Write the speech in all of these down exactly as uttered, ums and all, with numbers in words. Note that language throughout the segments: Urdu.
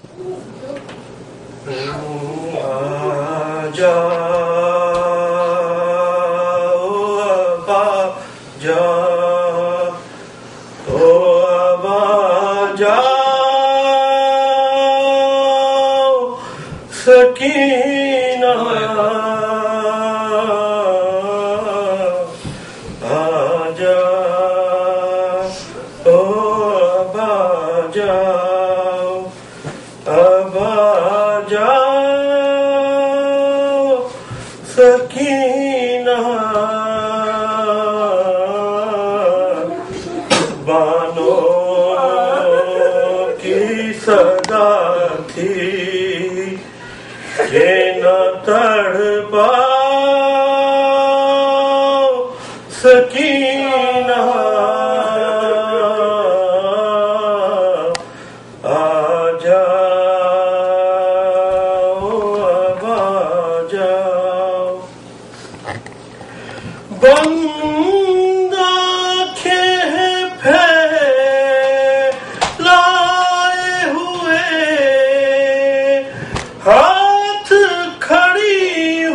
سکینہ آجا او اب آجاؤ اب آجاؤ سکینہ بانوں کی صدا تھی کہ نہ تڑپاؤ سکینہ آجاؤ اب آجاؤ بند آنکھیں پھیلائے ہوئے ہاتھ کھڑی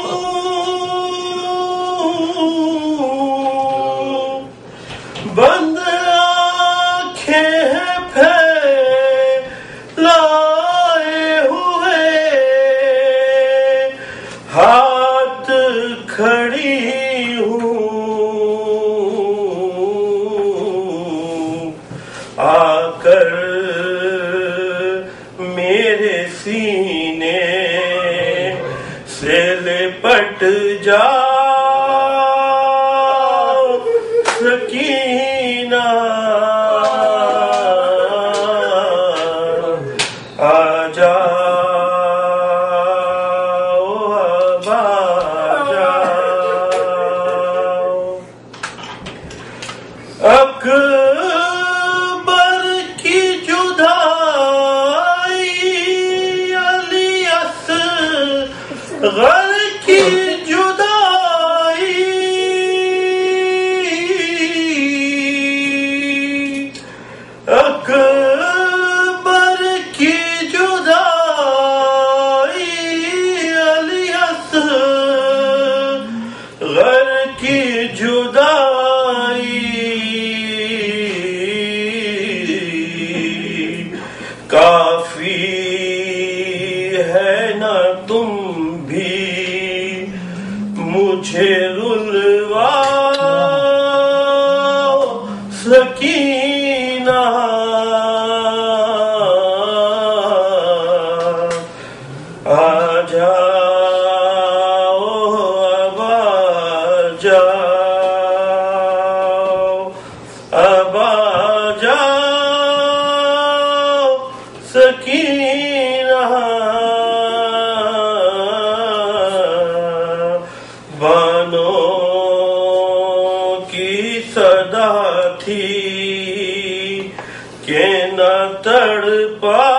ہوں بند آنکھیں پھیلائے ہوئے ہاتھ کھڑی آ کر میرے سینے سے لپٹ جاؤ سکینہ آ جاؤ اب آ جاؤ اکبر کی جدائی علی اصغر کی جدائی اکبر کی جدائی علی اصغر کی جدائی کافی ہے نہ تم بھی مجھے رلواؤ سکینہ آ جاؤ اب آ جاؤ اب آ جاؤ سکینہ بانوں کی صدا تھی کہ نہ تڑپا